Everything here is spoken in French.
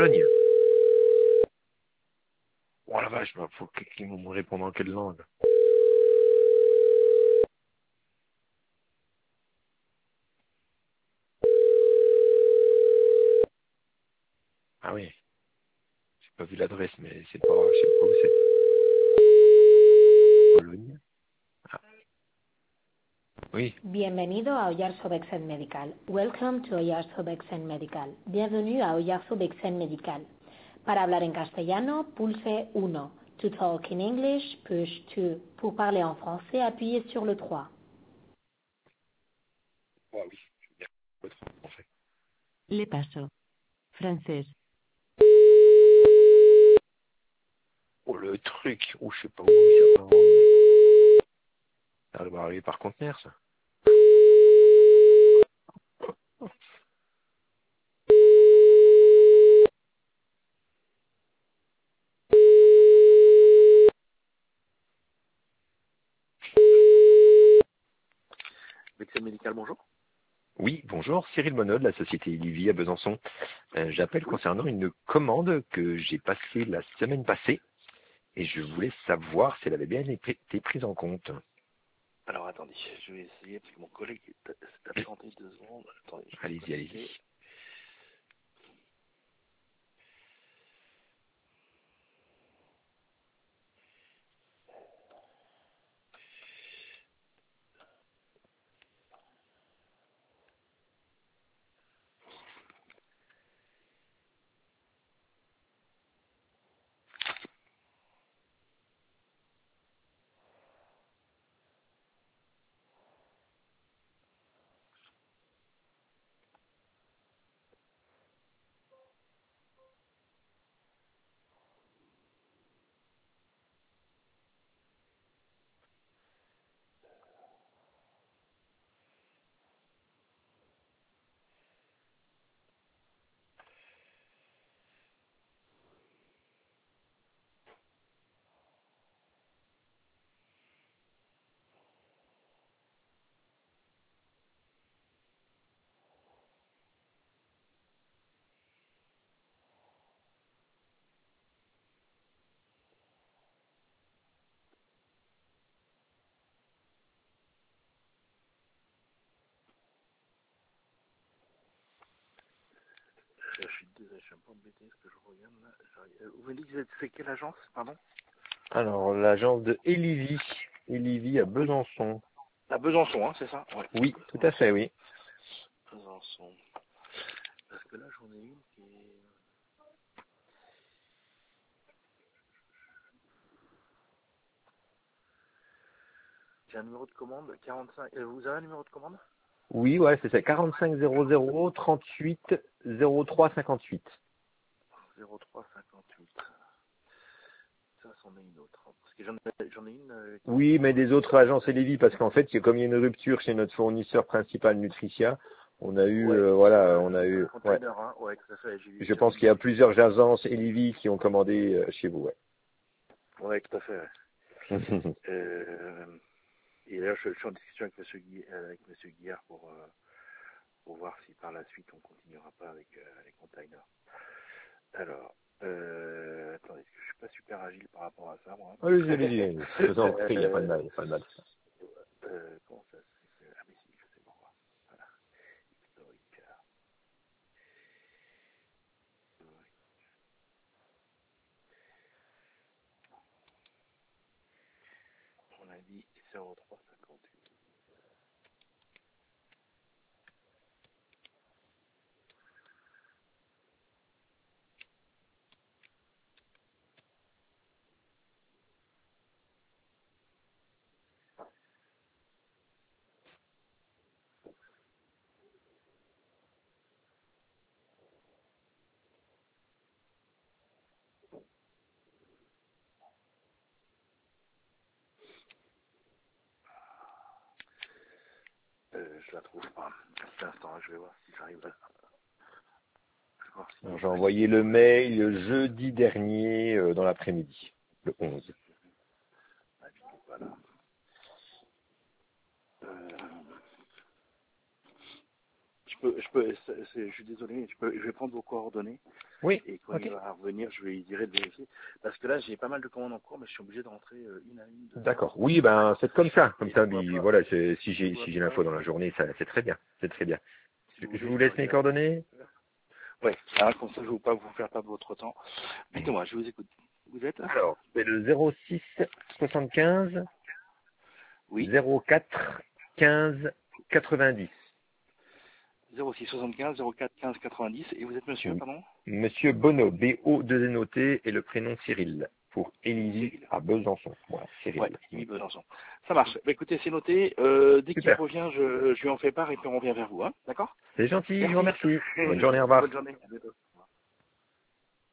Pologne. Oh la vache, bah, faut qu'ils me répondent en quelle langue. Ah oui, j'ai pas vu l'adresse, mais c'est pas, je sais pas où c'est. Pologne. Ah, oui. Bienvenido a Oyarzo Bexen Medical. Welcome to Oyarzo Bexen Medical. Bienvenue a Oyarzo Bexen Medical. Para hablar en castellano, pulse 1. To talk in English, push 2. Pour parler en français, appuyez sur le 3. Ah oui, je veux bien votre français. Le paso. Francés. Oh le truc, oh je sais pas où ça va vendre. Ça va arriver par conteneur ça. Bexel Médical, bonjour. Oui, bonjour, Cyril Monod, de la société Livy à Besançon. J'appelle concernant une commande que j'ai passée la semaine passée et je voulais savoir si elle avait bien été prise en compte. Alors attendez, je vais essayer parce que mon collègue s'est absenté 2 secondes. Attendez, je vais Allez-y, connecter. allez-y. Je suis désolé, je suis un peu embêté parce que je regarde là. Vous m'avez dit que c'est quelle agence, pardon? Alors, l'agence de Elivy à Besançon. À Besançon, hein, c'est ça? Ouais. Oui, tout à fait, oui. Besançon. Parce que là, j'en ai une qui est... J'ai un numéro de commande, 45... vous avez un numéro de commande? Oui, ouais, c'est ça, 45 00 38 03 58. 0358. Ça, c'en est une autre. Parce que j'en ai une... Oui, mais des autres agences Elivy, parce qu'en fait, comme il y a une rupture chez notre fournisseur principal Nutricia, on a eu, Ouais, voilà, on a eu, ouais. container, hein. Ouais, tout à fait. Je pense qu'il y a plusieurs agences Elivy qui ont commandé chez vous, ouais. Ouais, tout à fait. Ouais. Et là, je suis en discussion avec Monsieur Guillard pour voir si par la suite on continuera pas avec les containers. Alors, attendez, parce que je suis pas super agile par rapport à ça, moi. Allez-y, allez-y, je vous en prie, il n'y a pas de mal, il n'y a pas de mal. Comment ça se fait? Ah mais si, je sais pourquoi. Voilà. Historique. On a dit 0358. Je la trouve pas. À cet instant, je vais voir si j'arrive à... Je vais voir si J'ai envoyé le mail jeudi dernier dans l'après-midi, le 11. Voilà. Je je suis désolé, je vais prendre vos coordonnées. Oui. Et quand il va revenir, je lui dirai de vérifier. Parce que là, j'ai pas mal de commandes en cours, mais je suis obligé de rentrer une à une. D'accord. Oui, ben c'est comme ça. Comme ça, voilà, si j'ai l'info dans la journée. journée, ça c'est très bien. C'est très bien. Si Je vous laisse mes coordonnées. Oui, comme ça, je ne veux pas vous faire perdre votre temps. Dites-moi, je vous écoute. Vous êtes Alors, c'est le 06 75 Oui. 04 15 90. 06 75 04 15 90. Et vous êtes monsieur, Oui. pardon? Monsieur Bonneau, B-O-2-N-O-T, et le prénom Cyril, pour Émilie à Besançon. Voilà, Cyril. Oui, Émilie Besançon. Ça marche. Bah, écoutez, c'est noté. Dès qu'il Super. revient, je lui en fais part et puis on revient vers vous. Hein. D'accord? C'est gentil, je Merci. vous remercie. Bonne journée, au revoir. Bonne journée. À bientôt.